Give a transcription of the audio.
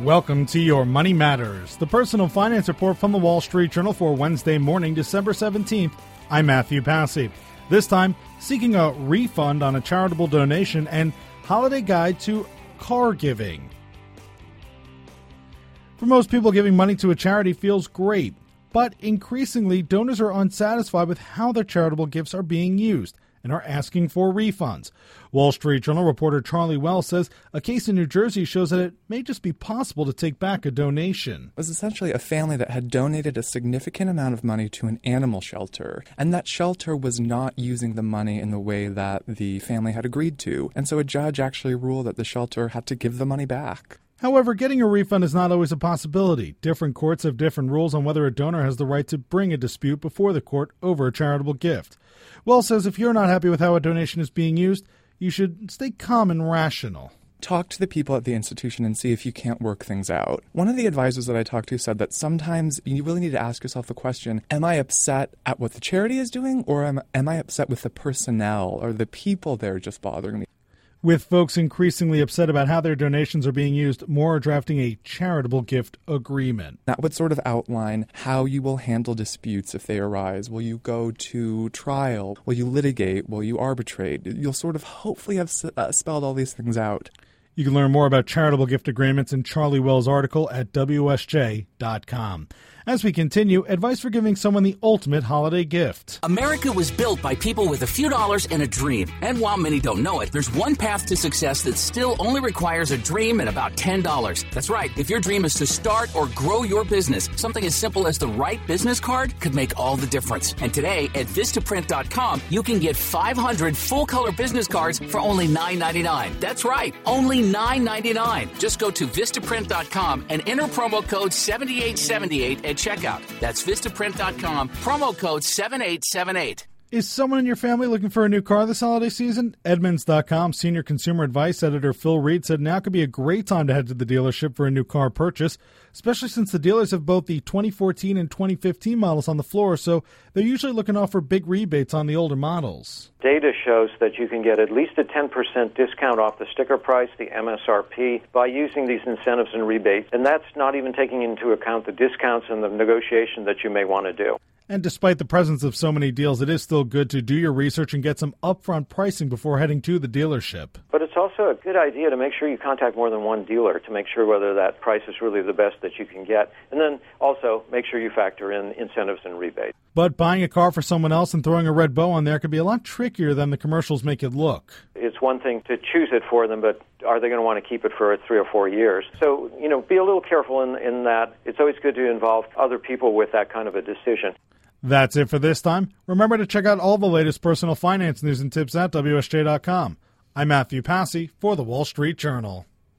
Welcome to Your Money Matters, the personal finance report from the Wall Street Journal for Wednesday morning, December 17th. I'm Matthew Passy. This time, seeking a refund on a charitable donation and holiday guide to car giving. For most people, giving money to a charity feels great, but increasingly, donors are unsatisfied with how their charitable gifts are being used and are asking for refunds. Wall Street Journal reporter Charlie Wells says a case in New Jersey shows that it may just be possible to take back a donation. It was essentially a family that had donated a significant amount of money to an animal shelter, and that shelter was not using the money in the way that the family had agreed to. And so a judge actually ruled that the shelter had to give the money back. However, getting a refund is not always a possibility. Different courts have different rules on whether a donor has the right to bring a dispute before the court over a charitable gift. Wells says if you're not happy with how a donation is being used, you should stay calm and rational. Talk to the people at the institution and see if you can't work things out. One of the advisors that I talked to said that sometimes you really need to ask yourself the question, am I upset at what the charity is doing, or am I upset with the personnel or the people there just bothering me? With folks increasingly upset about how their donations are being used, more are drafting a charitable gift agreement. That would sort of outline how you will handle disputes if they arise. Will you go to trial? Will you litigate? Will you arbitrate? You'll sort of hopefully have spelled all these things out. You can learn more about charitable gift agreements in Charlie Wells' article at WSJ.com. As we continue, advice for giving someone the ultimate holiday gift. America was built by people with a few dollars and a dream. And while many don't know it, there's one path to success that still only requires a dream and about $10. That's right. If your dream is to start or grow your business, something as simple as the right business card could make all the difference. And today at Vistaprint.com, you can get 500 full-color business cards for only $9.99. That's right. Only $9.99. Just go to Vistaprint.com and enter promo code 7878 at checkout. That's Vistaprint.com, promo code 7878. Is someone in your family looking for a new car this holiday season? Edmunds.com senior consumer advice editor Phil Reed said now could be a great time to head to the dealership for a new car purchase, especially since the dealers have both the 2014 and 2015 models on the floor, so they're usually looking to offer big rebates on the older models. Data shows that you can get at least a 10% discount off the sticker price, the MSRP, by using these incentives and rebates, and that's not even taking into account the discounts and the negotiation that you may want to do. And despite the presence of so many deals, it is still good to do your research and get some upfront pricing before heading to the dealership. But it's also a good idea to make sure you contact more than one dealer to make sure whether that price is really the best that you can get. And then also make sure you factor in incentives and rebates. But buying a car for someone else and throwing a red bow on there could be a lot trickier than the commercials make it look. It's one thing to choose it for them, but are they going to want to keep it for 3 or 4 years? So, be a little careful in that. It's always good to involve other people with that kind of a decision. That's it for this time. Remember to check out all the latest personal finance news and tips at WSJ.com. I'm Matthew Passy for the Wall Street Journal.